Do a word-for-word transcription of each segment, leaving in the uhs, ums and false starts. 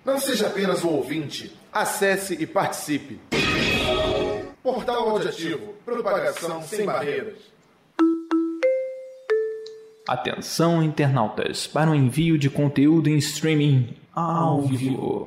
Não seja apenas um ouvinte, acesse e participe. Portal Audiativo, propagação sem barreiras. Atenção, internautas, para o envio de conteúdo em streaming ao vivo.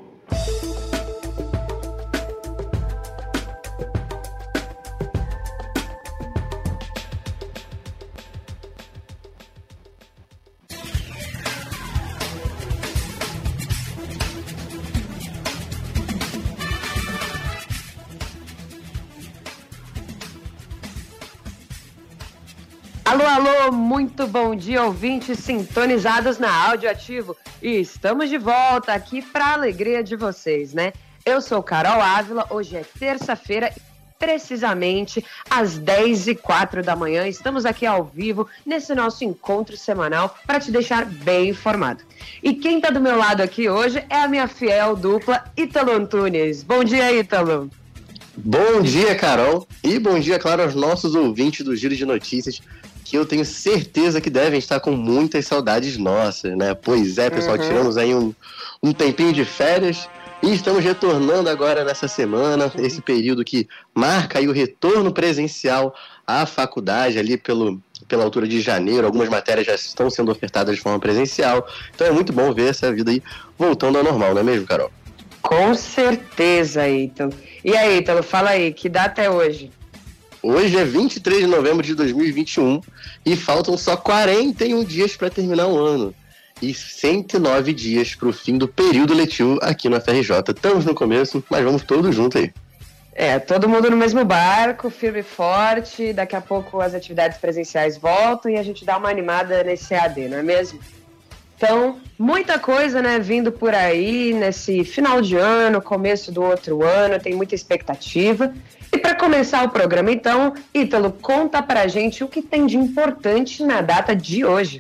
Alô, alô, muito bom dia, ouvintes sintonizados na Audioativo. E estamos de volta aqui para a alegria de vocês, né? Eu sou Carol Ávila, hoje é terça-feira, precisamente às dez e quatro da manhã. Estamos aqui ao vivo nesse nosso encontro semanal para te deixar bem informado. E quem está do meu lado aqui hoje é a minha fiel dupla, Ítalo Antunes. Bom dia, Ítalo. Bom dia, Carol. E bom dia, claro, aos nossos ouvintes do Giro de Notícias, que eu tenho certeza que devem estar com muitas saudades nossas, né? Pois é, pessoal, uhum. tiramos aí um, um tempinho de férias e estamos retornando agora nessa semana, uhum. esse período que marca aí o retorno presencial à faculdade ali pelo, pela altura de janeiro. Algumas matérias já estão sendo ofertadas de forma presencial, então é muito bom ver essa vida aí voltando ao normal, não é mesmo, Carol? Com certeza, Ítalo. E aí, Ítalo, fala aí, que data é hoje? Hoje é vinte e três de novembro de dois mil e vinte e um e faltam só quarenta e um dias para terminar o ano e cento e nove dias para o fim do período letivo aqui no F R J. Estamos no começo, mas vamos todos juntos aí. É, todo mundo no mesmo barco, firme e forte. Daqui a pouco as atividades presenciais voltam e a gente dá uma animada nesse E A D, não é mesmo? Então, muita coisa, né, vindo por aí nesse final de ano, começo do outro ano, tem muita expectativa. E para começar o programa, então, Ítalo, conta pra gente o que tem de importante na data de hoje.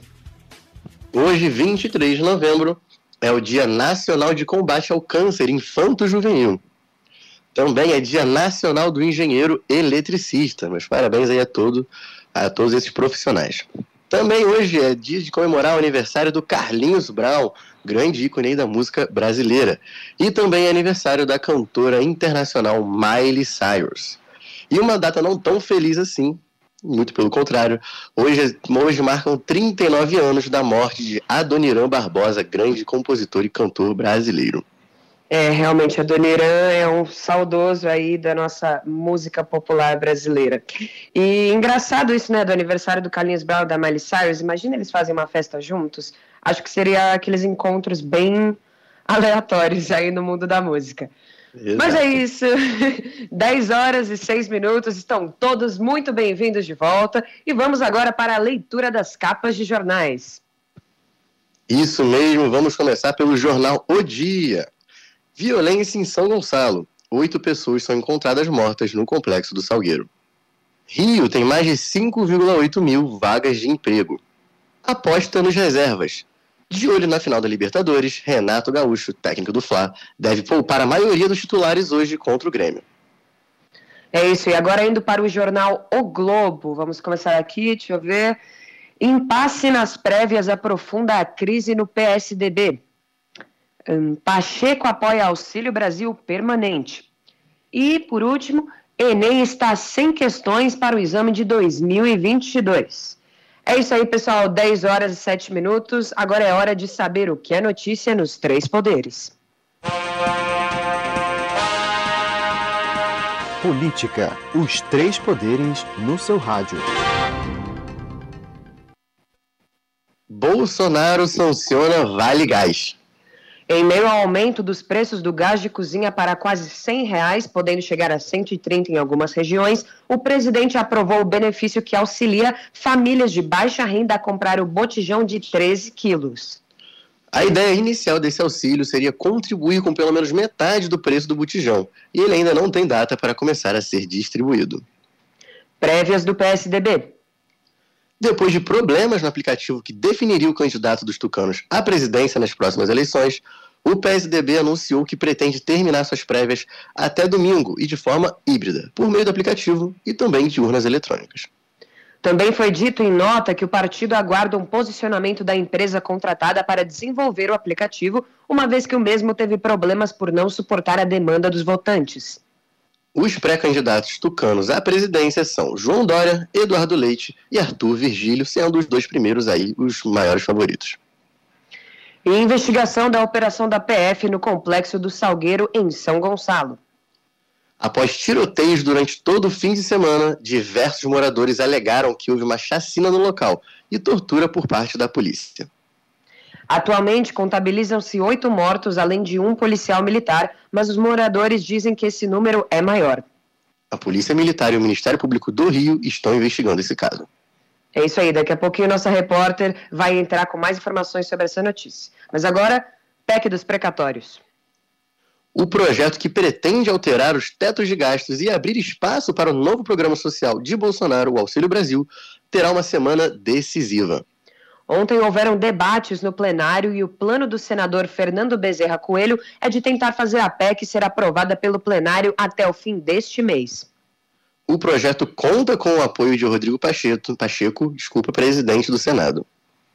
Hoje, vinte e três de novembro, é o Dia Nacional de Combate ao Câncer Infanto-Juvenil. Também é Dia Nacional do Engenheiro Eletricista. Meus parabéns aí a, todo, a todos esses profissionais. Também hoje é dia de comemorar o aniversário do Carlinhos Brown, grande ícone aí da música brasileira. E também é aniversário da cantora internacional Miley Cyrus. E uma data não tão feliz assim, muito pelo contrário. Hoje, hoje marcam trinta e nove anos da morte de Adoniran Barbosa, grande compositor e cantor brasileiro. É, realmente, Adoniran é um saudoso aí da nossa música popular brasileira. E engraçado isso, né, do aniversário do Carlinhos Brown e da Miley Cyrus. Imagina eles fazem uma festa juntos. Acho que seria aqueles encontros bem aleatórios aí no mundo da música. Exato. Mas é isso, dez horas e seis minutos, estão todos muito bem-vindos de volta. E vamos agora para a leitura das capas de jornais. Isso mesmo, vamos começar pelo jornal O Dia. Violência em São Gonçalo. Oito pessoas são encontradas mortas no Complexo do Salgueiro. Rio tem mais de cinco vírgula oito mil vagas de emprego. Aposta nos reservas. De olho na final da Libertadores, Renato Gaúcho, técnico do Fla, deve poupar a maioria dos titulares hoje contra o Grêmio. É isso, e agora indo para o jornal O Globo. Vamos começar aqui, deixa eu ver. Impasse nas prévias aprofunda a crise no P S D B. Pacheco apoia Auxílio Brasil permanente. E, por último, Enem está sem questões para o exame de dois mil e vinte e dois. É isso aí, pessoal, dez horas e sete minutos. Agora é hora de saber o que é notícia nos três poderes. Política, os três poderes no seu rádio. Bolsonaro sanciona Vale Gás. Em meio ao aumento dos preços do gás de cozinha para quase cem reais, podendo chegar a cento e trinta em algumas regiões, o presidente aprovou o benefício que auxilia famílias de baixa renda a comprar o botijão de treze quilos. A ideia inicial desse auxílio seria contribuir com pelo menos metade do preço do botijão, e ele ainda não tem data para começar a ser distribuído. Prévias do P S D B. Depois de problemas no aplicativo que definiria o candidato dos tucanos à presidência nas próximas eleições, o P S D B anunciou que pretende terminar suas prévias até domingo e de forma híbrida, por meio do aplicativo e também de urnas eletrônicas. Também foi dito em nota que o partido aguarda um posicionamento da empresa contratada para desenvolver o aplicativo, uma vez que o mesmo teve problemas por não suportar a demanda dos votantes. Os pré-candidatos tucanos à presidência são João Dória, Eduardo Leite e Arthur Virgílio, sendo os dois primeiros aí os maiores favoritos. E investigação da operação da P F no Complexo do Salgueiro, em São Gonçalo. Após tiroteios durante todo o fim de semana, diversos moradores alegaram que houve uma chacina no local e tortura por parte da polícia. Atualmente, contabilizam-se oito mortos, além de um policial militar, mas os moradores dizem que esse número é maior. A Polícia Militar e o Ministério Público do Rio estão investigando esse caso. É isso aí, daqui a pouquinho nossa repórter vai entrar com mais informações sobre essa notícia. Mas agora, P E C dos precatórios. O projeto que pretende alterar os tetos de gastos e abrir espaço para o novo programa social de Bolsonaro, o Auxílio Brasil, terá uma semana decisiva. Ontem houveram debates no plenário e o plano do senador Fernando Bezerra Coelho é de tentar fazer a P E C ser aprovada pelo plenário até o fim deste mês. O projeto conta com o apoio de Rodrigo Pacheco, Pacheco, desculpa, presidente do Senado.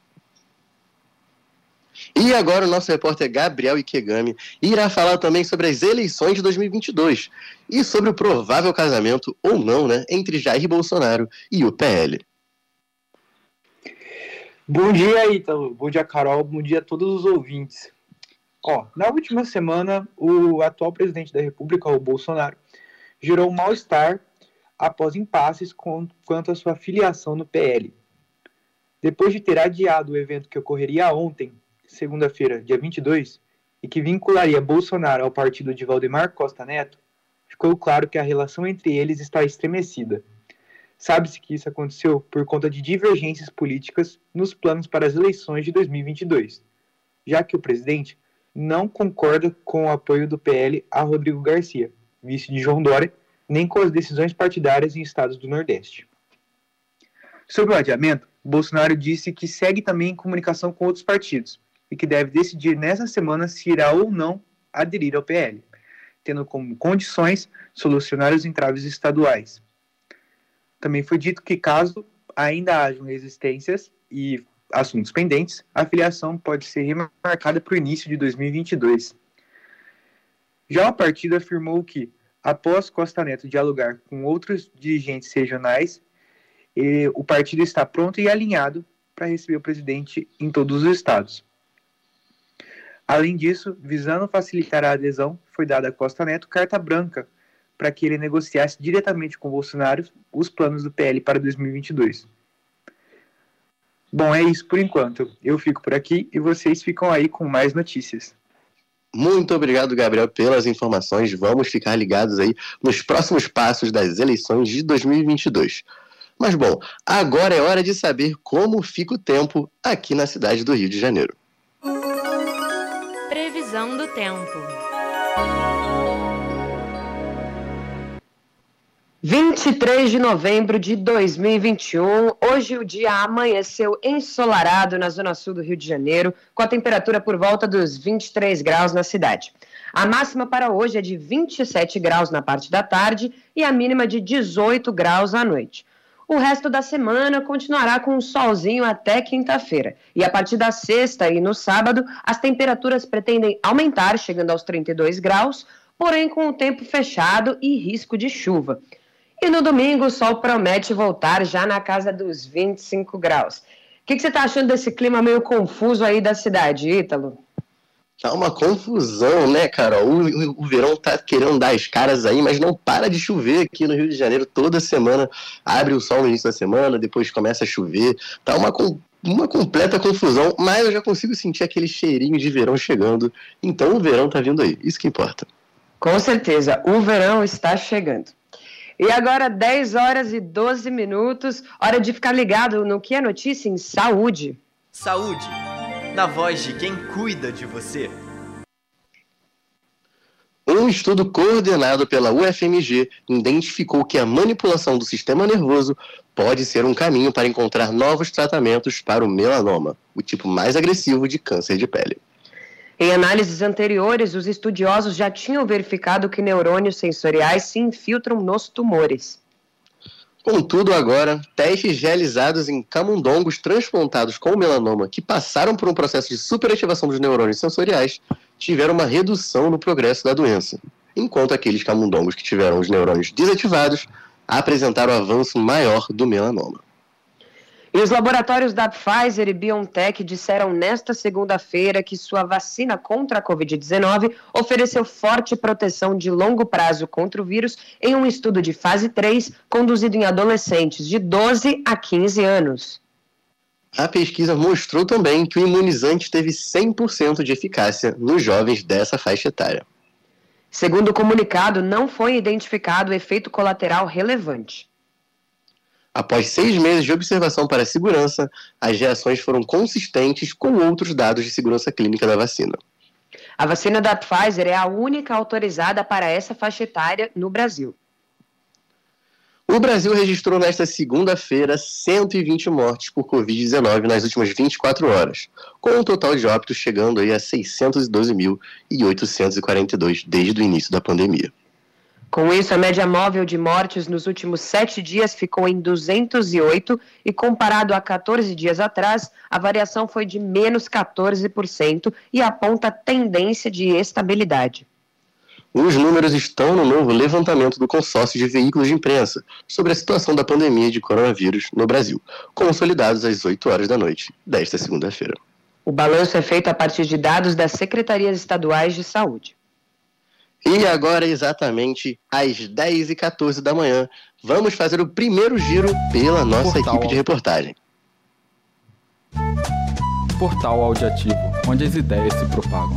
E agora o nosso repórter Gabriel Ikegami irá falar também sobre as eleições de dois mil e vinte e dois e sobre o provável casamento, ou não, né, entre Jair Bolsonaro e o P L. Bom dia, Ítalo. Bom dia, Carol. Bom dia a todos os ouvintes. Ó, na última semana, o atual presidente da República, o Bolsonaro, gerou um mal-estar após impasses com, quanto à sua filiação no P L. Depois de ter adiado o evento que ocorreria ontem, segunda-feira, dia vinte e dois, e que vincularia Bolsonaro ao partido de Valdemar Costa Neto, ficou claro que a relação entre eles está estremecida. Sabe-se que isso aconteceu por conta de divergências políticas nos planos para as eleições de dois mil e vinte e dois, já que o presidente não concorda com o apoio do P L a Rodrigo Garcia, vice de João Dória, nem com as decisões partidárias em estados do Nordeste. Sobre o adiamento, Bolsonaro disse que segue também em comunicação com outros partidos e que deve decidir nessa semana se irá ou não aderir ao P L, tendo como condições solucionar os entraves estaduais. Também foi dito que, caso ainda hajam resistências e assuntos pendentes, a filiação pode ser remarcada para o início de dois mil e vinte e dois. Já o partido afirmou que, após Costa Neto dialogar com outros dirigentes regionais, o partido está pronto e alinhado para receber o presidente em todos os estados. Além disso, visando facilitar a adesão, foi dada a Costa Neto carta branca para que ele negociasse diretamente com Bolsonaro os planos do P L para dois mil e vinte e dois. Bom, é isso por enquanto. Eu fico por aqui e vocês ficam aí com mais notícias. Muito obrigado, Gabriel, pelas informações. Vamos ficar ligados aí nos próximos passos das eleições de dois mil e vinte e dois. Mas, bom, agora é hora de saber como fica o tempo aqui na cidade do Rio de Janeiro. Previsão do tempo. vinte e três de novembro de dois mil e vinte e um, hoje o dia amanheceu ensolarado na zona sul do Rio de Janeiro, com a temperatura por volta dos vinte e três graus na cidade. A máxima para hoje é de vinte e sete graus na parte da tarde e a mínima de dezoito graus à noite. O resto da semana continuará com um solzinho até quinta-feira. E a partir da sexta e no sábado, as temperaturas pretendem aumentar, chegando aos trinta e dois graus, porém com o tempo fechado e risco de chuva. E no domingo o sol promete voltar já na casa dos vinte e cinco graus. O que, que você está achando desse clima meio confuso aí da cidade, Ítalo? Tá uma confusão, né, Carol? O, o verão tá querendo dar as caras aí, mas não para de chover aqui no Rio de Janeiro toda semana. Abre o sol no início da semana, depois começa a chover. Tá uma, uma completa confusão, mas eu já consigo sentir aquele cheirinho de verão chegando. Então o verão tá vindo aí, isso que importa. Com certeza, o verão está chegando. E agora, dez horas e doze minutos, hora de ficar ligado no que é notícia em saúde. Saúde, na voz de quem cuida de você. Um estudo coordenado pela U F M G identificou que a manipulação do sistema nervoso pode ser um caminho para encontrar novos tratamentos para o melanoma, o tipo mais agressivo de câncer de pele. Em análises anteriores, os estudiosos já tinham verificado que neurônios sensoriais se infiltram nos tumores. Contudo, agora, testes realizados em camundongos transplantados com melanoma que passaram por um processo de superativação dos neurônios sensoriais tiveram uma redução no progresso da doença, enquanto aqueles camundongos que tiveram os neurônios desativados apresentaram avanço maior do melanoma. E os laboratórios da Pfizer e BioNTech disseram nesta segunda-feira que sua vacina contra a covid dezenove ofereceu forte proteção de longo prazo contra o vírus em um estudo de fase três conduzido em adolescentes de doze a quinze anos. A pesquisa mostrou também que o imunizante teve cem por cento de eficácia nos jovens dessa faixa etária. Segundo o comunicado, não foi identificado efeito colateral relevante. Após seis meses de observação para a segurança, as reações foram consistentes com outros dados de segurança clínica da vacina. A vacina da Pfizer é a única autorizada para essa faixa etária no Brasil. O Brasil registrou nesta segunda-feira cento e vinte mortes por covid dezenove nas últimas vinte e quatro horas, com um total de óbitos chegando aí a seiscentos e doze mil oitocentos e quarenta e dois desde o início da pandemia. Com isso, a média móvel de mortes nos últimos sete dias ficou em duzentos e oito e, comparado a quatorze dias atrás, a variação foi de menos quatorze por cento e aponta tendência de estabilidade. Os números estão no novo levantamento do consórcio de veículos de imprensa sobre a situação da pandemia de coronavírus no Brasil, consolidados às oito horas da noite desta segunda-feira. O balanço é feito a partir de dados das secretarias estaduais de saúde. E agora, exatamente às dez e quatorze da manhã, vamos fazer o primeiro giro pela nossa Portal. equipe de reportagem. Portal Audiativo, onde as ideias se propagam.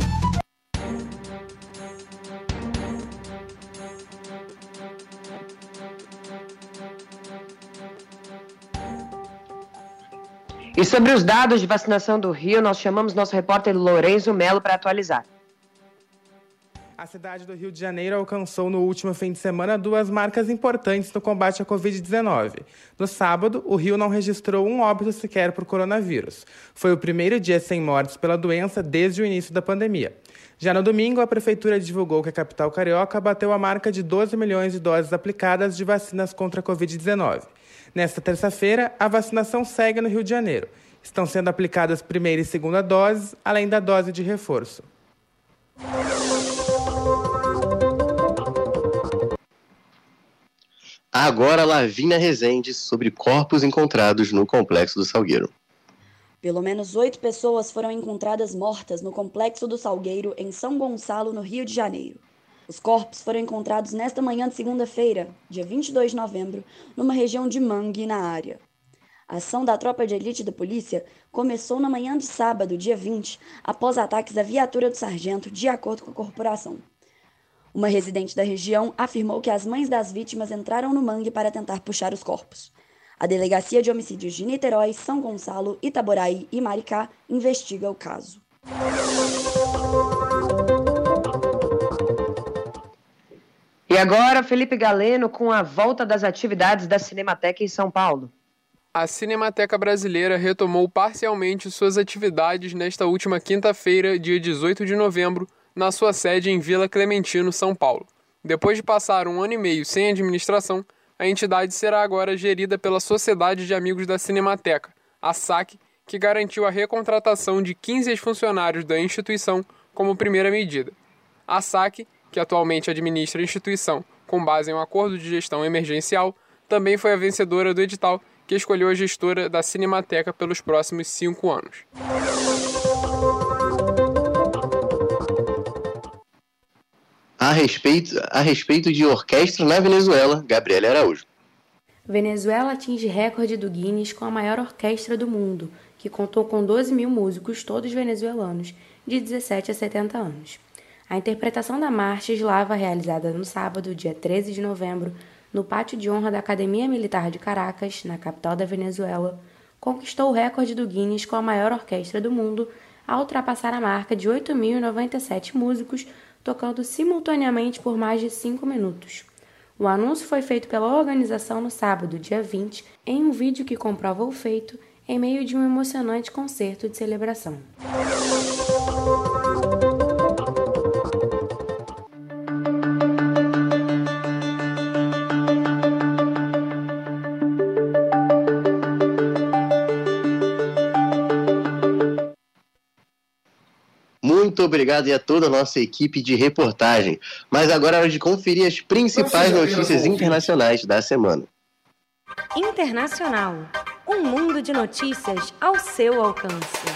E sobre os dados de vacinação do Rio, nós chamamos nosso repórter Lourenço Melo para atualizar. A cidade do Rio de Janeiro alcançou no último fim de semana duas marcas importantes no combate à covid dezenove. No sábado, o Rio não registrou um óbito sequer por coronavírus. Foi o primeiro dia sem mortes pela doença desde o início da pandemia. Já no domingo, a prefeitura divulgou que a capital carioca bateu a marca de doze milhões de doses aplicadas de vacinas contra a covid dezenove. Nesta terça-feira, a vacinação segue no Rio de Janeiro. Estão sendo aplicadas primeira e segunda doses, além da dose de reforço. Agora, Lavínia Rezende sobre corpos encontrados no Complexo do Salgueiro. Pelo menos oito pessoas foram encontradas mortas no Complexo do Salgueiro, em São Gonçalo, no Rio de Janeiro. Os corpos foram encontrados nesta manhã de segunda-feira, dia vinte e dois de novembro, numa região de Mangue, na área. A ação da tropa de elite da polícia começou na manhã de sábado, dia vinte, após ataques à viatura do sargento, de acordo com a corporação. Uma residente da região afirmou que as mães das vítimas entraram no mangue para tentar puxar os corpos. A Delegacia de Homicídios de Niterói, São Gonçalo, Itaboraí e Maricá investiga o caso. E agora, Felipe Galeno com a volta das atividades da Cinemateca em São Paulo. A Cinemateca Brasileira retomou parcialmente suas atividades nesta última quinta-feira, dia dezoito de novembro, na sua sede em Vila Clementino, São Paulo. Depois de passar um ano e meio sem administração, a entidade será agora gerida pela Sociedade de Amigos da Cinemateca, a S A C, que garantiu a recontratação de quinze ex-funcionários da instituição como primeira medida. A S A C, que atualmente administra a instituição com base em um acordo de gestão emergencial, também foi a vencedora do edital que escolheu a gestora da Cinemateca pelos próximos cinco anos. A respeito, a respeito de orquestra na Venezuela, Gabriela Araújo. Venezuela atinge recorde do Guinness com a maior orquestra do mundo, que contou com doze mil músicos, todos venezuelanos, de dezessete a setenta anos. A interpretação da marcha eslava, realizada no sábado, dia treze de novembro, no pátio de honra da Academia Militar de Caracas, na capital da Venezuela, conquistou o recorde do Guinness com a maior orquestra do mundo, ao ultrapassar a marca de oito mil e noventa e sete músicos, tocando simultaneamente por mais de cinco minutos. O anúncio foi feito pela organização no sábado, dia vinte, em um vídeo que comprova o feito, em meio de um emocionante concerto de celebração. obrigado e a toda a nossa equipe de reportagem. Mas agora é hora de conferir as principais notícias internacionais da semana. Internacional. Um mundo de notícias ao seu alcance.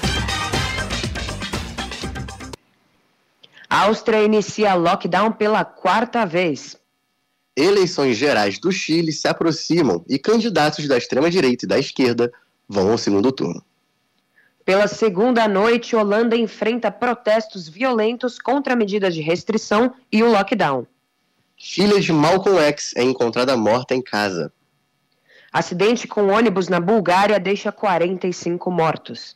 A Áustria inicia lockdown pela quarta vez. Eleições gerais do Chile se aproximam e candidatos da extrema-direita e da esquerda vão ao segundo turno. Pela segunda noite, Holanda enfrenta protestos violentos contra medidas de restrição e o lockdown. Filha de Malcolm X é encontrada morta em casa. Acidente com ônibus na Bulgária deixa quarenta e cinco mortos.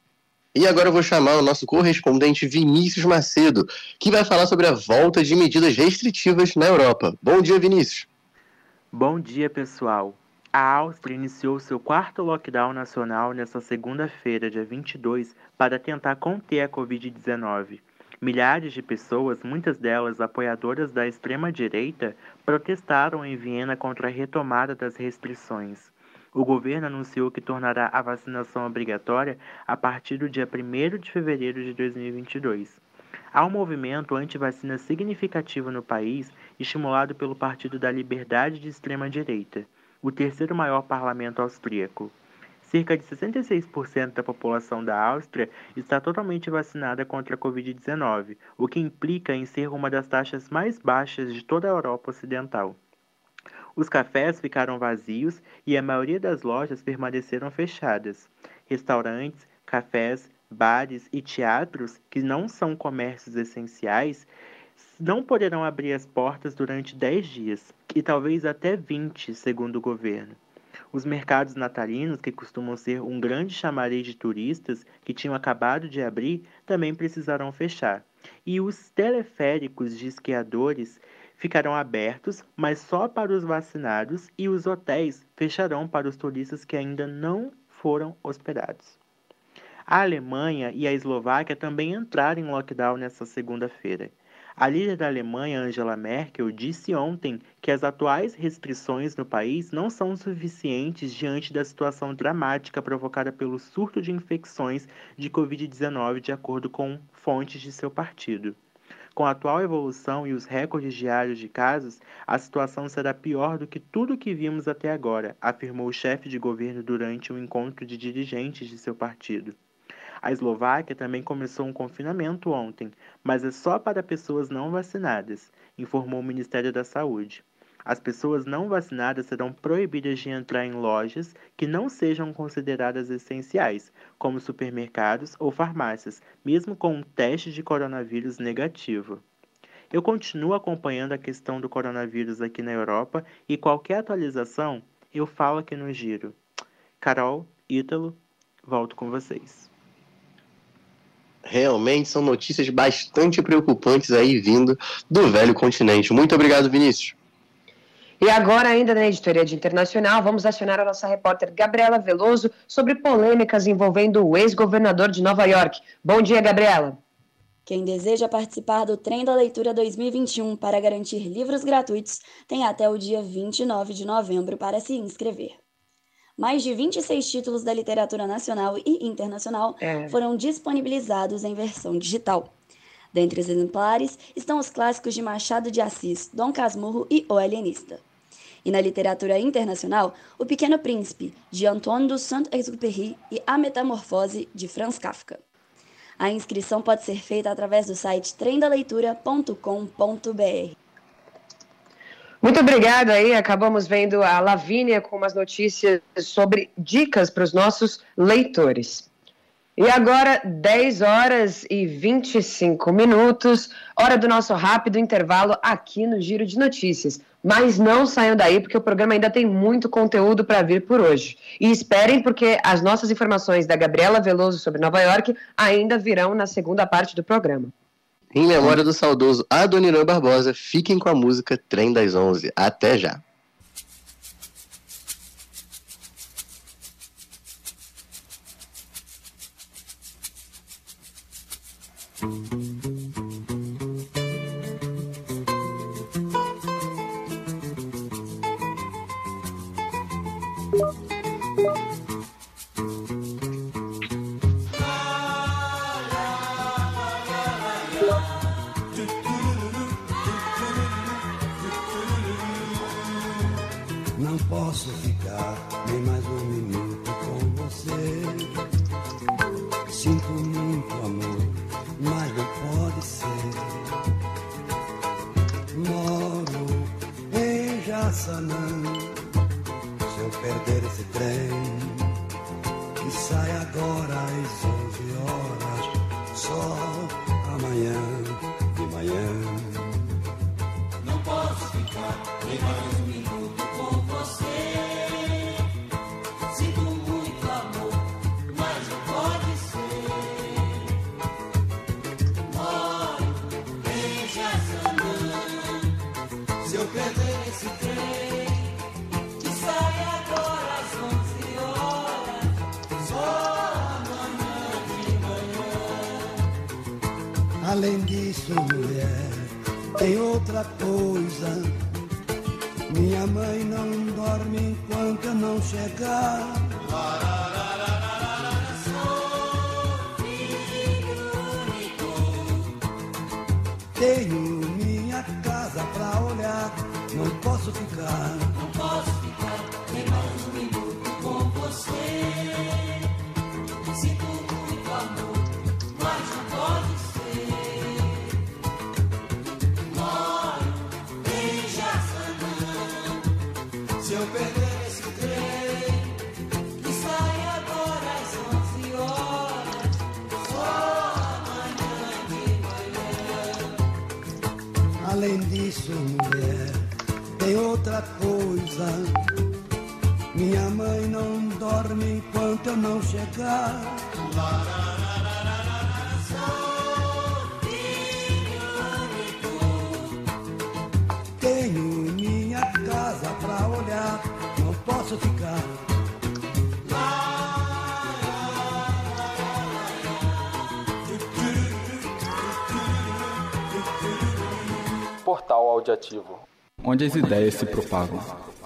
E agora eu vou chamar o nosso correspondente Vinícius Macedo, que vai falar sobre a volta de medidas restritivas na Europa. Bom dia, Vinícius. Bom dia, pessoal. A Áustria iniciou seu quarto lockdown nacional nesta segunda-feira, dia vinte e dois, para tentar conter a covid dezenove. Milhares de pessoas, muitas delas apoiadoras da extrema-direita, protestaram em Viena contra a retomada das restrições. O governo anunciou que tornará a vacinação obrigatória a partir do dia primeiro de fevereiro de dois mil e vinte e dois. Há um movimento anti-vacina significativo no país, estimulado pelo Partido da Liberdade de extrema-direita, o terceiro maior parlamento austríaco. Cerca de sessenta e seis por cento da população da Áustria está totalmente vacinada contra a covid dezenove, o que implica em ser uma das taxas mais baixas de toda a Europa Ocidental. Os cafés ficaram vazios e a maioria das lojas permaneceram fechadas. Restaurantes, cafés, bares e teatros, que não são comércios essenciais, não poderão abrir as portas durante dez dias, e talvez até vinte, segundo o governo. Os mercados natalinos, que costumam ser um grande chamariz de turistas que tinham acabado de abrir, também precisarão fechar. E os teleféricos de esquiadores ficarão abertos, mas só para os vacinados, e os hotéis fecharão para os turistas que ainda não foram hospedados. A Alemanha e a Eslováquia também entraram em lockdown nesta segunda-feira. A líder da Alemanha, Angela Merkel, disse ontem que as atuais restrições no país não são suficientes diante da situação dramática provocada pelo surto de infecções de covid dezenove, de acordo com fontes de seu partido. Com a atual evolução e os recordes diários de casos, a situação será pior do que tudo o que vimos até agora, afirmou o chefe de governo durante um encontro de dirigentes de seu partido. A Eslováquia também começou um confinamento ontem, mas é só para pessoas não vacinadas, informou o Ministério da Saúde. As pessoas não vacinadas serão proibidas de entrar em lojas que não sejam consideradas essenciais, como supermercados ou farmácias, mesmo com um teste de coronavírus negativo. Eu continuo acompanhando a questão do coronavírus aqui na Europa e qualquer atualização eu falo aqui no Giro. Carol, Ítalo, volto com vocês. Realmente são notícias bastante preocupantes aí vindo do velho continente. Muito obrigado, Vinícius. E agora, ainda na editoria de internacional, vamos acionar a nossa repórter Gabriela Veloso sobre polêmicas envolvendo o ex-governador de Nova York. Bom dia, Gabriela. Quem deseja participar do Trem da Leitura dois mil e vinte e um para garantir livros gratuitos tem até o dia vinte e nove de novembro para se inscrever. Mais de vinte e seis títulos da literatura nacional e internacional é. foram disponibilizados em versão digital. Dentre os exemplares estão os clássicos de Machado de Assis, Dom Casmurro e O Alienista. E na literatura internacional, O Pequeno Príncipe, de Antoine de Saint-Exupéry e A Metamorfose, de Franz Kafka. A inscrição pode ser feita através do site trem da leitura ponto com ponto b r. Muito obrigada aí, acabamos vendo a Lavínia com umas notícias sobre dicas para os nossos leitores. E agora, dez horas e vinte e cinco minutos, hora do nosso rápido intervalo aqui no Giro de Notícias. Mas não saiam daí, porque o programa ainda tem muito conteúdo para vir por hoje. E esperem, porque as nossas informações da Gabriela Veloso sobre Nova York ainda virão na segunda parte do programa. Em memória do saudoso Adoniran Barbosa, fiquem com a música Trem das Onze. Até já! graça não, se eu perder esse trem, que sai agora às onze horas, só amanhã de manhã. Não posso ficar nem mais um minuto com você. Sinto muito amor, mas não pode ser. Moro em Jaçanã, se eu perder esse trem, que sai agora às onze horas, só amanhã de manhã. Além disso, mulher, tem outra coisa. Minha mãe não dorme enquanto eu não chegar. Sou filho único. Tenho minha casa pra olhar, não posso ficar. Não posso ficar nem mais um minuto com você. Sinto muito amor, mas não pode ser. Moro em Jaçanã, se eu perder esse trem, que sai agora às onze horas, só amanhã de manhã. Além disso, mulher, tem outra coisa. Minha mãe não dorme enquanto eu não chegar. Sou filho único. Tenho minha casa pra olhar, não posso ficar. Portal Audiativo, onde as ideias se propagam.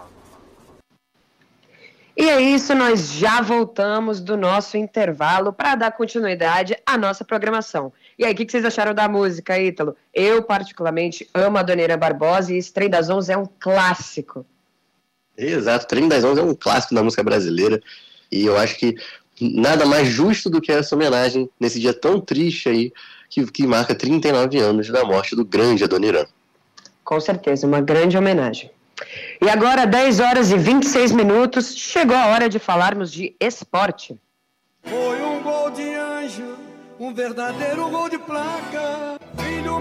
E é isso, nós já voltamos do nosso intervalo para dar continuidade à nossa programação. E aí, o que, que vocês acharam da música, Ítalo? Eu, particularmente, amo a Dona Irã Barbosa e esse Trem das Onze é um clássico. Exato, Trem das Onze é um clássico da música brasileira e eu acho que nada mais justo do que essa homenagem nesse dia tão triste aí que, que marca trinta e nove anos da morte do grande Adoniran. Com certeza, uma grande homenagem. E agora, dez horas e vinte e seis minutos, chegou a hora de falarmos de esporte. Foi um gol de anjo, um verdadeiro gol de placa. Filho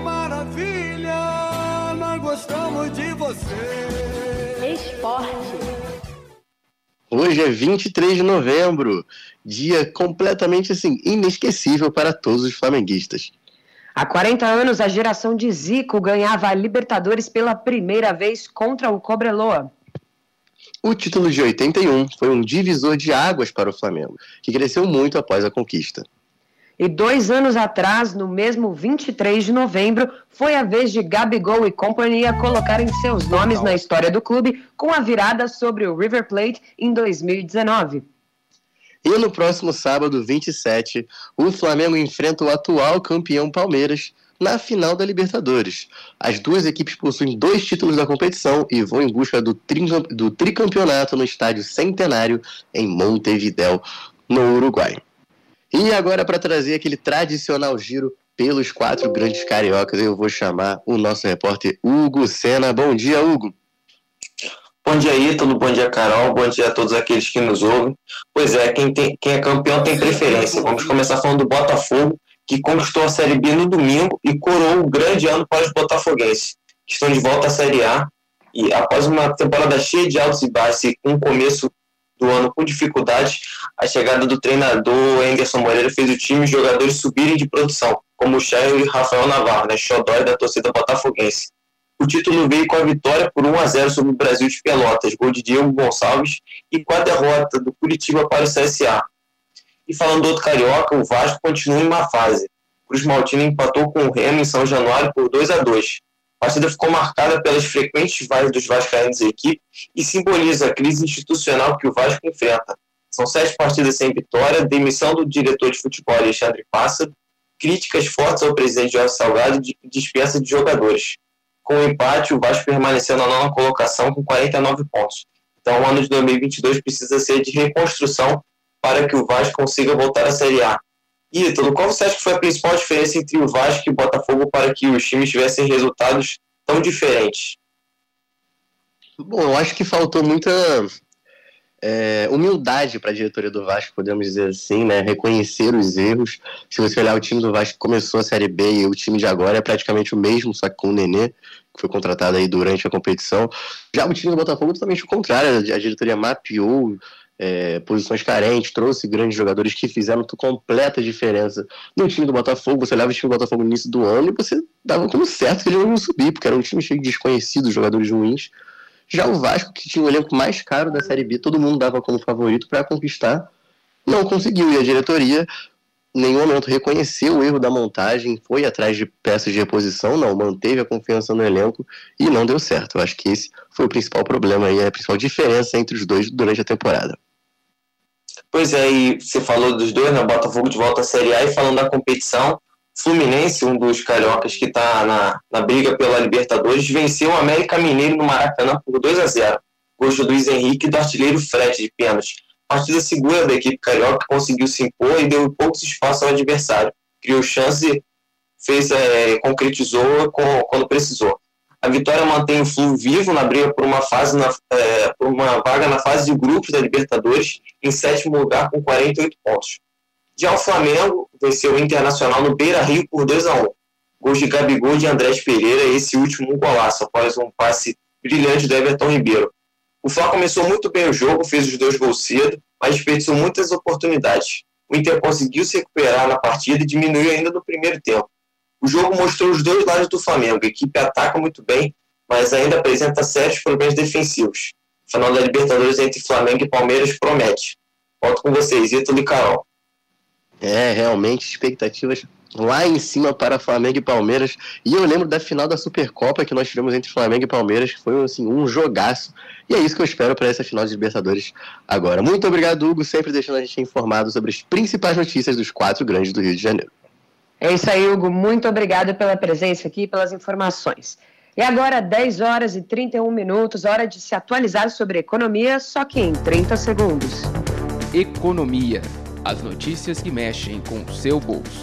maravilha, nós gostamos de você. Esporte. Hoje é vinte e três de novembro, dia completamente assim inesquecível para todos os flamenguistas. Há quarenta anos, a geração de Zico ganhava a Libertadores pela primeira vez contra o Cobreloa. O título de oitenta e um foi um divisor de águas para o Flamengo, que cresceu muito após a conquista. E dois anos atrás, no mesmo vinte e três de novembro, foi a vez de Gabigol e companhia colocarem seus nomes na história do clube com a virada sobre o River Plate em dois mil e dezenove. E no próximo sábado, vinte e sete, o Flamengo enfrenta o atual campeão Palmeiras na final da Libertadores. As duas equipes possuem dois títulos da competição e vão em busca do, tri- do tricampeonato no estádio Centenário em Montevidéu, no Uruguai. E agora, para trazer aquele tradicional giro pelos quatro grandes cariocas, eu vou chamar o nosso repórter Hugo Sena. Bom dia, Hugo. Bom dia, Ítalo, bom dia, Carol, bom dia a todos aqueles que nos ouvem. Pois é, quem, tem, quem é campeão tem preferência. Vamos começar falando do Botafogo, que conquistou a Série B no domingo e coroou um grande ano para os botafoguenses, que estão de volta à Série A. E após uma temporada cheia de altos e baixos e com o começo do ano com dificuldades, a chegada do treinador Anderson Moreira fez o time e os jogadores subirem de produção, como o Chay e Rafael Navarro, né, xodói da torcida botafoguense. O título veio com a vitória por um a zero sobre o Brasil de Pelotas, gol de Diego Gonçalves, e com a derrota do Curitiba para o C S A. E falando do outro carioca, o Vasco continua em má fase. O Cruz Maltino empatou com o Remo em São Januário por dois a dois. A partida ficou marcada pelas frequentes falhas dos vascaínos da equipe e simboliza a crise institucional que o Vasco enfrenta. São sete partidas sem vitória, demissão do diretor de futebol Alexandre Pássaro, críticas fortes ao presidente Jorge Salgado e dispensa de jogadores. Com o empate, o Vasco permaneceu na nona colocação com quarenta e nove pontos. Então o ano de dois mil e vinte e dois precisa ser de reconstrução para que o Vasco consiga voltar à Série A. E, Ítalo, qual você acha que foi a principal diferença entre o Vasco e o Botafogo para que os times tivessem resultados tão diferentes? Bom, eu acho que faltou muita é, humildade para a diretoria do Vasco, podemos dizer assim, né? Reconhecer os erros. Se você olhar o time do Vasco que começou a Série B e o time de agora é praticamente o mesmo, só que com o Nenê, que foi contratado aí durante a competição. Já o time do Botafogo totalmente o contrário, a diretoria mapeou é, posições carentes, trouxe grandes jogadores que fizeram completa diferença no time do Botafogo. Você olhava o time do Botafogo no início do ano e você dava como certo que ele não ia subir, porque era um time cheio de desconhecidos, jogadores ruins. Já o Vasco, que tinha o elenco mais caro da Série B, todo mundo dava como favorito para conquistar, não conseguiu. E a diretoria, em nenhum momento, reconheceu o erro da montagem, foi atrás de peças de reposição, não, manteve a confiança no elenco e não deu certo. Eu acho que esse foi o principal problema e a principal diferença entre os dois durante a temporada. Pois é, e você falou dos dois, né? O Botafogo de volta à Série A, e falando da competição, Fluminense, um dos cariocas que está na, na briga pela Libertadores, venceu o América Mineiro no Maracanã por dois a zero. Gols do Luiz Henrique e do artilheiro Fred de pênalti. Partida segura da equipe carioca, conseguiu se impor e deu poucos espaços ao adversário. Criou chance, fez, é, concretizou com, quando precisou. A vitória mantém o Flu vivo na briga por uma, fase na, é, por uma vaga na fase de grupos da Libertadores, em sétimo lugar com quarenta e oito pontos. Já o Flamengo venceu o Internacional no Beira-Rio por dois a um. Gols de Gabigol e de Andrés Pereira, esse último um golaço, após um passe brilhante do Everton Ribeiro. O Fla começou muito bem o jogo, fez os dois gols cedo, mas desperdiçou muitas oportunidades. O Inter conseguiu se recuperar na partida e diminuiu ainda no primeiro tempo. O jogo mostrou os dois lados do Flamengo. A equipe ataca muito bem, mas ainda apresenta sérios problemas defensivos. O final da Libertadores entre Flamengo e Palmeiras promete. Volto com vocês, Ítalo e Carol. É, realmente, expectativas lá em cima para Flamengo e Palmeiras. E eu lembro da final da Supercopa que nós tivemos entre Flamengo e Palmeiras, que foi assim, um jogaço. E é isso que eu espero para essa final de Libertadores agora. Muito obrigado, Hugo, sempre deixando a gente informado sobre as principais notícias dos quatro grandes do Rio de Janeiro. É isso aí, Hugo. Muito obrigado pela presença aqui e pelas informações. E agora, dez horas e trinta e um minutos, hora de se atualizar sobre economia, só que em trinta segundos. Economia. As notícias que mexem com o seu bolso.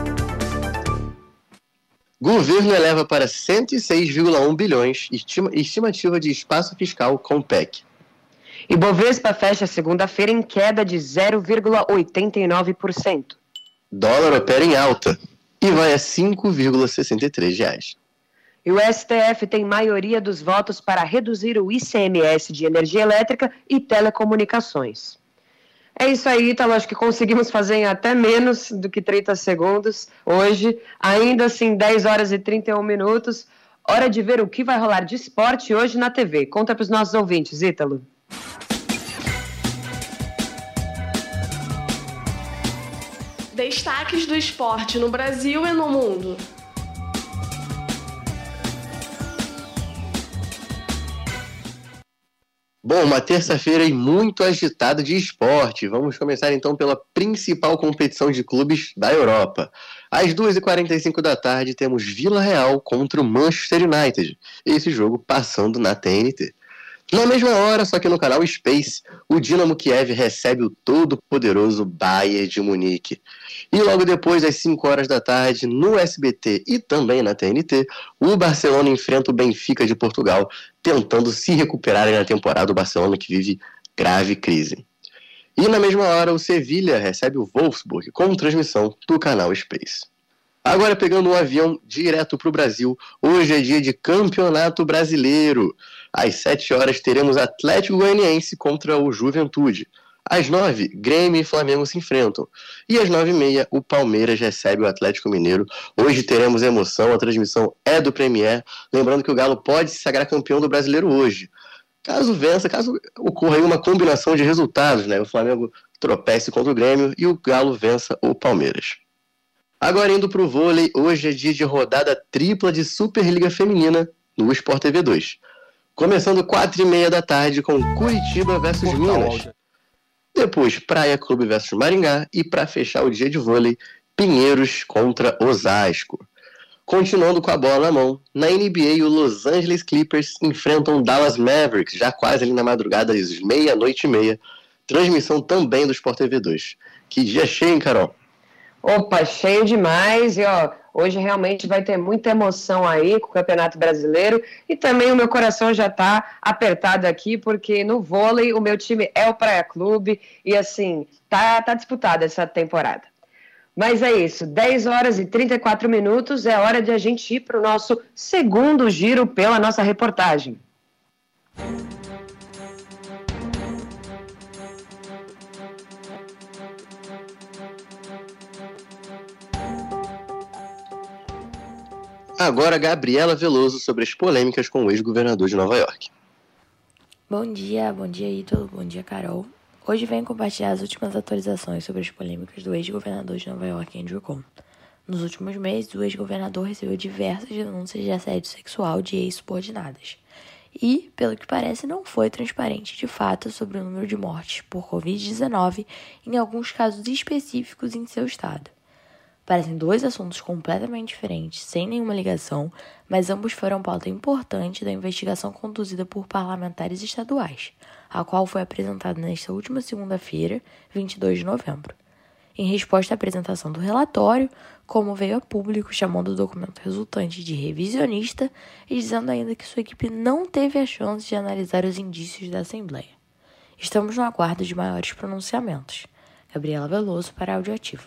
Governo eleva para cento e seis vírgula um bilhões estima, estimativa de espaço fiscal com P E C. Ibovespa fecha segunda-feira em queda de zero vírgula oitenta e nove por cento. Dólar opera em alta e vai a cinco vírgula sessenta e três reais. E o S T F tem maioria dos votos para reduzir o I C M S de energia elétrica e telecomunicações. É isso aí, Ítalo, acho que conseguimos fazer em até menos do que trinta segundos hoje, ainda assim dez horas e trinta e um minutos, hora de ver o que vai rolar de esporte hoje na T V. Conta para os nossos ouvintes, Ítalo. Destaques do esporte no Brasil e no mundo. Bom, uma terça-feira muito agitada de esporte. Vamos começar então pela principal competição de clubes da Europa. Às duas e quarenta e cinco da tarde temos Vila Real contra o Manchester United. Esse jogo passando na T N T. Na mesma hora, só que no canal Space, o Dinamo Kiev recebe o todo-poderoso Bayern de Munique. E logo depois, às cinco horas da tarde, no S B T e também na T N T, o Barcelona enfrenta o Benfica de Portugal, tentando se recuperar na temporada do Barcelona, que vive grave crise. E na mesma hora, o Sevilha recebe o Wolfsburg, com transmissão do canal Space. Agora, pegando um avião direto para o Brasil, hoje é dia de Campeonato Brasileiro. Às sete horas teremos Atlético Goianiense contra o Juventude. Às nove, Grêmio e Flamengo se enfrentam. E às nove e meia, o Palmeiras recebe o Atlético Mineiro. Hoje teremos emoção, a transmissão é do Premier. Lembrando que o Galo pode se sagrar campeão do Brasileiro hoje. Caso vença, caso ocorra aí uma combinação de resultados, né? O Flamengo tropece contra o Grêmio e o Galo vença o Palmeiras. Agora indo para o vôlei, hoje é dia de rodada tripla de Superliga Feminina no Sport T V dois. Começando quatro e meia da tarde com Curitiba versus Minas. Depois, Praia Clube versus Maringá. E para fechar o dia de vôlei, Pinheiros contra Osasco. Continuando com a bola na mão, na N B A, o Los Angeles Clippers enfrentam o Dallas Mavericks, já quase ali na madrugada, às meia-noite e meia. Transmissão também do Sport T V dois. Que dia cheio, hein, Carol? Opa, cheio demais. E ó, Hoje realmente vai ter muita emoção aí com o Campeonato Brasileiro e também o meu coração já está apertado aqui porque no vôlei o meu time é o Praia Clube e assim, tá, tá disputada essa temporada. Mas é isso, dez horas e trinta e quatro minutos, é hora de a gente ir para o nosso segundo giro pela nossa reportagem. Agora, Gabriela Veloso sobre as polêmicas com o ex-governador de Nova York. Bom dia, bom dia Ítalo, bom dia Carol. Hoje venho compartilhar as últimas atualizações sobre as polêmicas do ex-governador de Nova York, Andrew Cuomo. Nos últimos meses, o ex-governador recebeu diversas denúncias de assédio sexual de ex-subordinadas. E, pelo que parece, não foi transparente de fato sobre o número de mortes por covid dezenove em alguns casos específicos em seu estado. Parecem dois assuntos completamente diferentes, sem nenhuma ligação, mas ambos foram pauta importante da investigação conduzida por parlamentares estaduais, a qual foi apresentada nesta última segunda-feira, vinte e dois de novembro. Em resposta à apresentação do relatório, Cuomo veio a público chamando o documento resultante de revisionista e dizendo ainda que sua equipe não teve a chance de analisar os indícios da Assembleia. Estamos no aguardo de maiores pronunciamentos. Gabriela Veloso para Audioativo.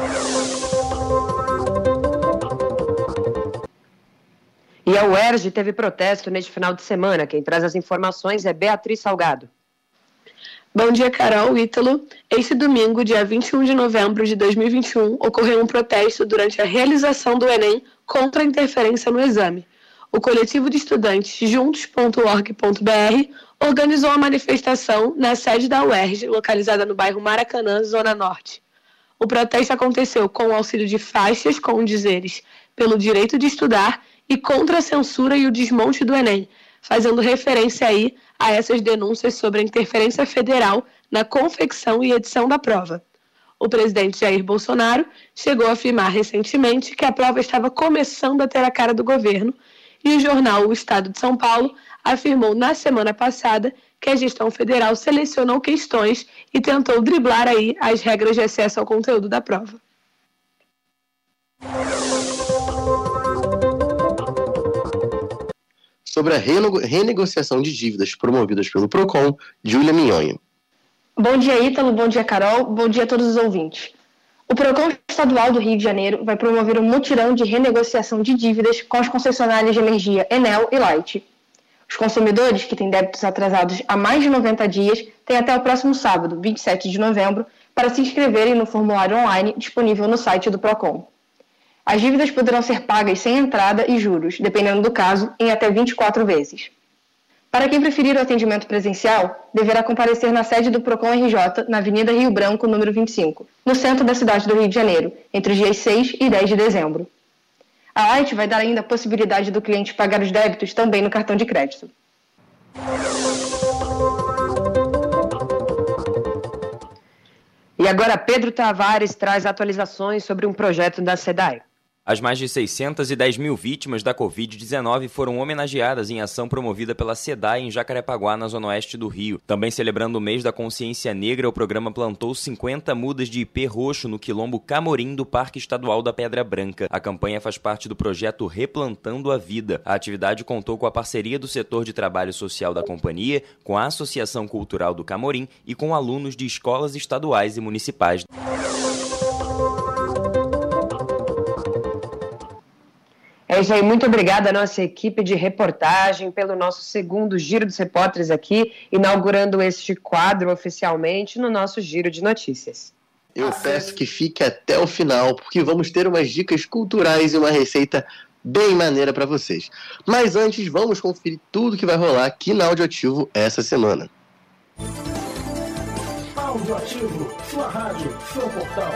E a U E R J teve protesto neste final de semana. Quem traz as informações é Beatriz Salgado. Bom dia, Carol, Ítalo. Este domingo, dia vinte e um de novembro de dois mil e vinte e um, ocorreu um protesto durante a realização do Enem contra a interferência no exame. O coletivo de estudantes juntos ponto org ponto b r organizou a manifestação na sede da U E R J, localizada no bairro Maracanã, Zona Norte. O protesto aconteceu com o auxílio de faixas com dizeres pelo direito de estudar e contra a censura e o desmonte do Enem, fazendo referência aí a essas denúncias sobre a interferência federal na confecção e edição da prova. O presidente Jair Bolsonaro chegou a afirmar recentemente que a prova estava começando a ter a cara do governo e o jornal O Estado de São Paulo afirmou na semana passada que a gestão federal selecionou questões e tentou driblar aí as regras de acesso ao conteúdo da prova. Sobre a renego- renegociação de dívidas promovidas pelo Procon, Júlia Mignonho. Bom dia, Ítalo. Bom dia, Carol. Bom dia a todos os ouvintes. O Procon Estadual do Rio de Janeiro vai promover um mutirão de renegociação de dívidas com as concessionárias de energia Enel e Light. Os consumidores que têm débitos atrasados há mais de noventa dias têm até o próximo sábado, vinte e sete de novembro, para se inscreverem no formulário online disponível no site do Procon. As dívidas poderão ser pagas sem entrada e juros, dependendo do caso, em até vinte e quatro vezes. Para quem preferir o atendimento presencial, deverá comparecer na sede do Procon R J, na Avenida Rio Branco, número vinte e cinco, no centro da cidade do Rio de Janeiro, entre os dias seis e dez de dezembro. A Light vai dar ainda a possibilidade do cliente pagar os débitos também no cartão de crédito. E agora Pedro Tavares traz atualizações sobre um projeto da SEDAI. As mais de seiscentas e dez mil vítimas da covid dezenove foram homenageadas em ação promovida pela SEDAI em Jacarepaguá, na zona oeste do Rio. Também celebrando o mês da consciência negra, o programa plantou cinquenta mudas de ipê roxo no quilombo Camorim do Parque Estadual da Pedra Branca. A campanha faz parte do projeto Replantando a Vida. A atividade contou com a parceria do setor de trabalho social da companhia, com a Associação Cultural do Camorim e com alunos de escolas estaduais e municipais. É isso aí, muito obrigada à nossa equipe de reportagem pelo nosso segundo Giro dos Repórteres aqui, inaugurando este quadro oficialmente no nosso Giro de Notícias. Eu peço que fique até o final, porque vamos ter umas dicas culturais e uma receita bem maneira para vocês. Mas antes, vamos conferir tudo que vai rolar aqui na Audioativo essa semana. Audioativo, sua rádio, seu portal.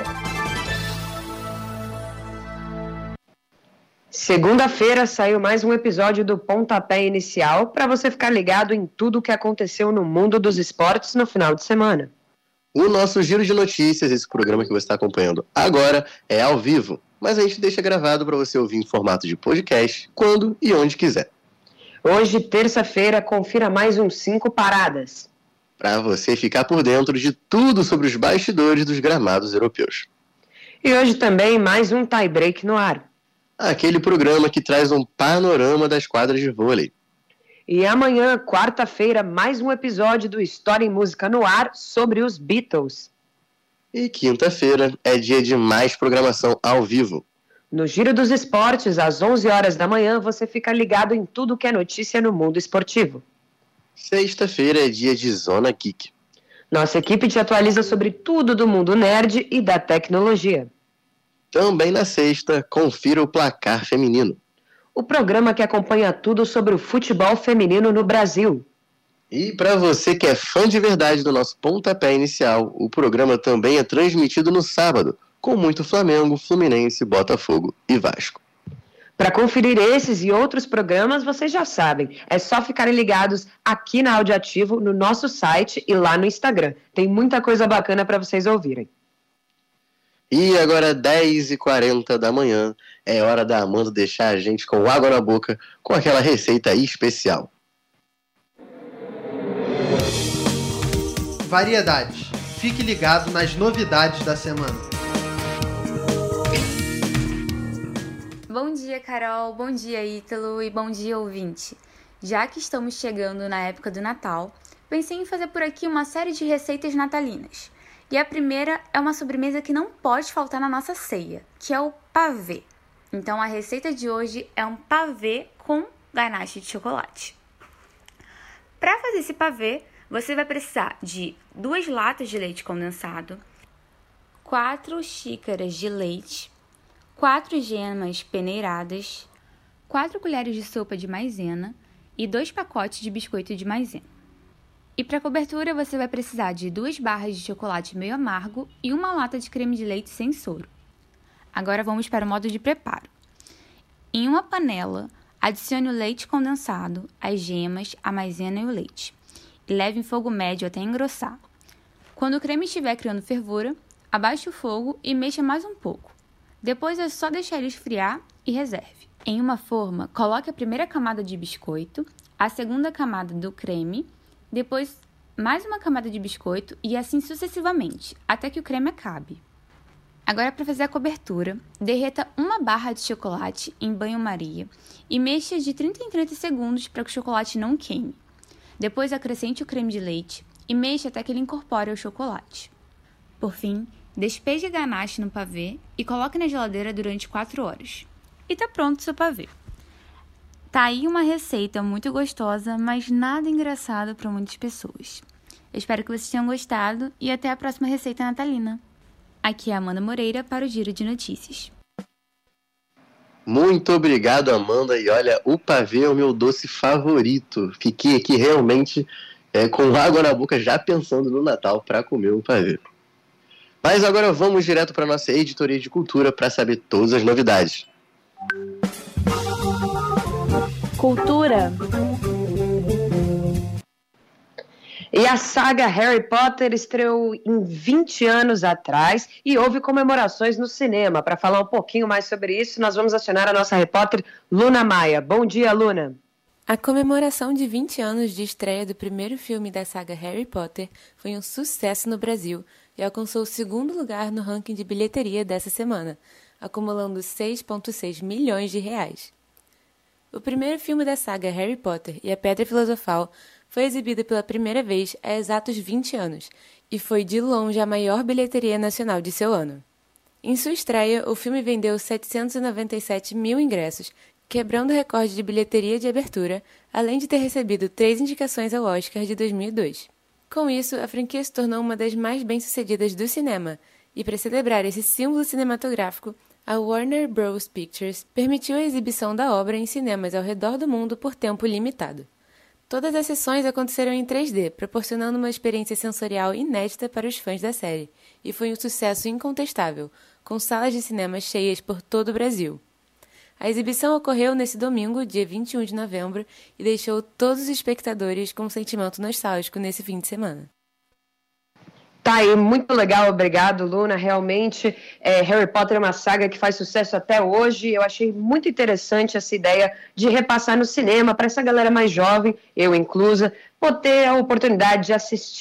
Segunda-feira saiu mais um episódio do Pontapé Inicial para você ficar ligado em tudo o que aconteceu no mundo dos esportes no final de semana. O nosso Giro de Notícias, esse programa que você está acompanhando agora, é ao vivo, mas a gente deixa gravado para você ouvir em formato de podcast, quando e onde quiser. Hoje, terça-feira, confira mais um Cinco Paradas. Para você ficar por dentro de tudo sobre os bastidores dos gramados europeus. E hoje também mais um tie break no ar. aquele programa que traz um panorama das quadras de vôlei. E amanhã, quarta-feira, mais um episódio do História em Música no ar sobre os Beatles. E quinta-feira é dia de mais programação ao vivo. No Giro dos Esportes, às onze horas da manhã, você fica ligado em tudo que é notícia no mundo esportivo. Sexta-feira é dia de Zona Geek. Nossa equipe te atualiza sobre tudo do mundo nerd e da tecnologia. Também na sexta, confira o Placar Feminino. O programa que acompanha tudo sobre o futebol feminino no Brasil. E para você que é fã de verdade do nosso pontapé inicial, o programa também é transmitido no sábado, com muito Flamengo, Fluminense, Botafogo e Vasco. Para conferir esses e outros programas, vocês já sabem, é só ficarem ligados aqui na Audioativo, no nosso site e lá no Instagram. Tem muita coisa bacana para vocês ouvirem. E agora, dez e quarenta da manhã, é hora da Amanda deixar a gente com água na boca com aquela receita especial. Variedades. Fique ligado nas novidades da semana. Bom dia, Carol. Bom dia, Ítalo. E bom dia, ouvinte. Já que estamos chegando na época do Natal, pensei em fazer por aqui uma série de receitas natalinas. E a primeira é uma sobremesa que não pode faltar na nossa ceia, que é o pavê. Então a receita de hoje é um pavê com ganache de chocolate. Para fazer esse pavê, você vai precisar de duas latas de leite condensado, quatro xícaras de leite, quatro gemas peneiradas, quatro colheres de sopa de maisena e dois pacotes de biscoito de maisena. E para cobertura, você vai precisar de duas barras de chocolate meio amargo e uma lata de creme de leite sem soro. Agora vamos para o modo de preparo. Em uma panela, adicione o leite condensado, as gemas, a maisena e o leite. E leve em fogo médio até engrossar. Quando o creme estiver criando fervura, abaixe o fogo e mexa mais um pouco. Depois é só deixar ele esfriar e reserve. Em uma forma, coloque a primeira camada de biscoito, a segunda camada do creme, depois mais uma camada de biscoito e assim sucessivamente, até que o creme acabe. Agora, para fazer a cobertura, derreta uma barra de chocolate em banho-maria e mexa de trinta em trinta segundos para que o chocolate não queime. Depois acrescente o creme de leite e mexa até que ele incorpore o chocolate. Por fim, despeje a ganache no pavê e coloque na geladeira durante quatro horas. E tá pronto o seu pavê. Tá aí uma receita muito gostosa, mas nada engraçada para muitas pessoas. Eu espero que vocês tenham gostado e até a próxima receita natalina. Aqui é a Amanda Moreira para o Giro de Notícias. Muito obrigado, Amanda. E olha, o pavê é o meu doce favorito. Fiquei aqui realmente é, com água na boca, já pensando no Natal para comer um pavê. Mas agora vamos direto para a nossa editoria de cultura para saber todas as novidades. Cultura. E a saga Harry Potter estreou em vinte anos atrás e houve comemorações no cinema. Para falar um pouquinho mais sobre isso, nós vamos acionar a nossa repórter Luna Maia. Bom dia, Luna. A comemoração de vinte anos de estreia do primeiro filme da saga Harry Potter foi um sucesso no Brasil e alcançou o segundo lugar no ranking de bilheteria dessa semana, acumulando seis vírgula seis milhões de reais. O primeiro filme da saga Harry Potter e a Pedra Filosofal foi exibido pela primeira vez há exatos vinte anos e foi de longe a maior bilheteria nacional de seu ano. Em sua estreia, o filme vendeu setecentos e noventa e sete mil ingressos, quebrando o recorde de bilheteria de abertura, além de ter recebido três indicações ao Oscar de dois mil e dois. Com isso, a franquia se tornou uma das mais bem-sucedidas do cinema, e para celebrar esse símbolo cinematográfico, a Warner Bros. Pictures permitiu a exibição da obra em cinemas ao redor do mundo por tempo limitado. Todas as sessões aconteceram em três D, proporcionando uma experiência sensorial inédita para os fãs da série, e foi um sucesso incontestável, com salas de cinema cheias por todo o Brasil. A exibição ocorreu nesse domingo, dia vinte e um de novembro, e deixou todos os espectadores com um sentimento nostálgico nesse fim de semana. Tá aí, muito legal, obrigado, Luna. Realmente, é, Harry Potter é uma saga que faz sucesso até hoje. Eu achei muito interessante essa ideia de repassar no cinema para essa galera mais jovem, eu inclusa, poder ter a oportunidade de assistir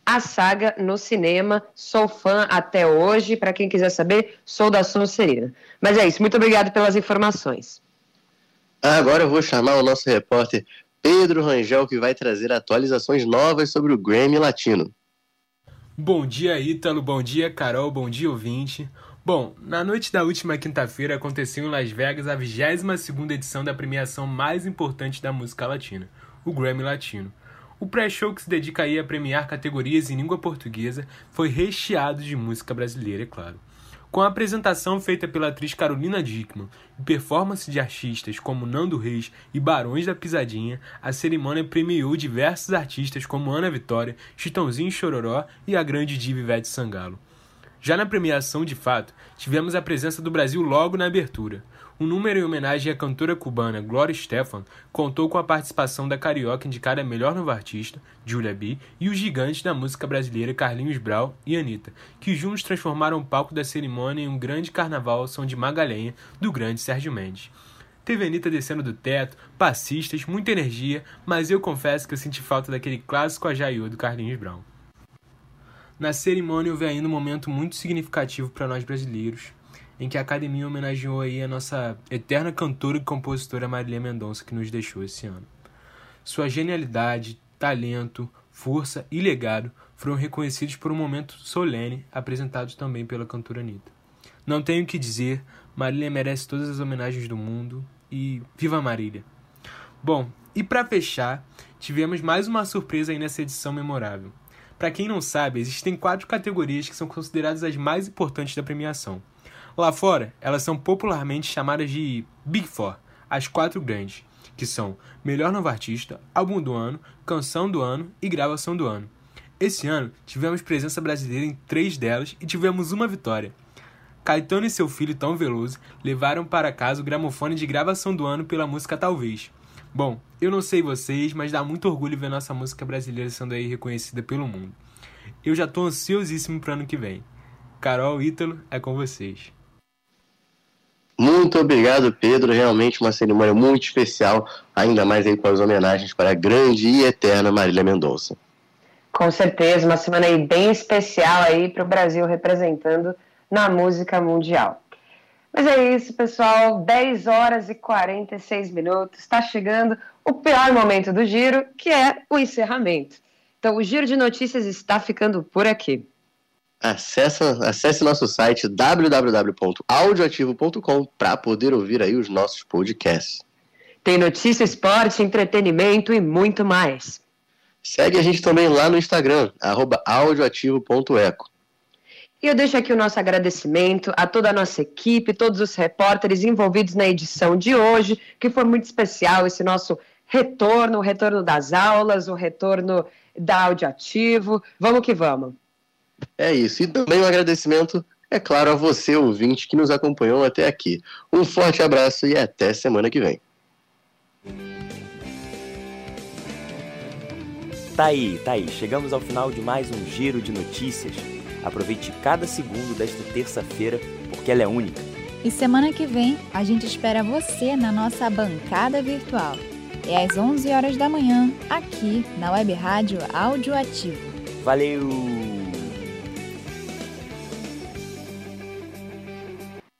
a saga no cinema. Sou fã até hoje. Para quem quiser saber, sou da Sonserina. Mas é isso. Muito obrigado pelas informações. Agora eu vou chamar o nosso repórter Pedro Rangel, que vai trazer atualizações novas sobre o Grammy Latino. Bom dia, Ítalo. Bom dia, Carol. Bom dia, ouvinte. Bom, na noite da última quinta-feira aconteceu em Las Vegas a vigésima segunda edição da premiação mais importante da música latina, o Grammy Latino. O pré-show, que se dedica aí a premiar categorias em língua portuguesa, foi recheado de música brasileira, é claro. Com a apresentação feita pela atriz Carolina Dickmann e performance de artistas como Nando Reis e Barões da Pisadinha, a cerimônia premiou diversos artistas como Ana Vitória, Chitãozinho e Chororó e a grande diva Ivete Sangalo. Já na premiação, de fato, tivemos a presença do Brasil logo na abertura. O número em homenagem à cantora cubana Gloria Estefan contou com a participação da carioca indicada a melhor nova artista, Julia B, e os gigantes da música brasileira Carlinhos Brau e Anitta, que juntos transformaram o palco da cerimônia em um grande carnaval ao som de Magalenha, do grande Sérgio Mendes. Teve Anitta descendo do teto, passistas, muita energia, mas eu confesso que eu senti falta daquele clássico ajaiô do Carlinhos Brau. Na cerimônia houve ainda um momento muito significativo para nós brasileiros, em que a Academia homenageou aí a nossa eterna cantora e compositora Marília Mendonça, que nos deixou esse ano. Sua genialidade, talento, força e legado foram reconhecidos por um momento solene, apresentados também pela cantora Anitta. Não tenho o que dizer, Marília merece todas as homenagens do mundo e viva Marília! Bom, e para fechar, tivemos mais uma surpresa aí nessa edição memorável. Para quem não sabe, existem quatro categorias que são consideradas as mais importantes da premiação. Lá fora, elas são popularmente chamadas de Big Four, as quatro grandes, que são Melhor Novo Artista, Álbum do Ano, Canção do Ano e Gravação do Ano. Esse ano, tivemos presença brasileira em três delas e tivemos uma vitória. Caetano e seu filho Tom Veloso levaram para casa o gramofone de Gravação do Ano pela música Talvez. Bom, eu não sei vocês, mas dá muito orgulho ver nossa música brasileira sendo aí reconhecida pelo mundo. Eu já estou ansiosíssimo para o ano que vem. Carol, Ítalo, é com vocês. Muito obrigado, Pedro. Realmente uma cerimônia muito especial, ainda mais aí com as homenagens para a grande e eterna Marília Mendonça. Com certeza, uma semana aí bem especial aí para o Brasil representando na música mundial. Mas é isso, pessoal, dez horas e quarenta e seis minutos, está chegando o pior momento do giro, que é o encerramento. Então, o Giro de Notícias está ficando por aqui. Acesse, acesse nosso site w w w ponto audioativo ponto com para poder ouvir aí os nossos podcasts. Tem notícia, esporte, entretenimento e muito mais. Segue a gente também lá no Instagram, arroba audioativo ponto eco. E eu deixo aqui o nosso agradecimento a toda a nossa equipe, todos os repórteres envolvidos na edição de hoje, que foi muito especial esse nosso retorno, o retorno das aulas, o retorno da Audioativo. Vamos que vamos. É isso, e também um agradecimento, é claro, a você, ouvinte, que nos acompanhou até aqui. Um forte abraço e até semana que vem. Tá aí, tá aí, chegamos ao final de mais um Giro de Notícias. Aproveite cada segundo desta terça-feira, porque ela é única. E semana que vem, a gente espera você na nossa bancada virtual. É às onze horas da manhã, aqui na Web Rádio Audioativo. Valeu!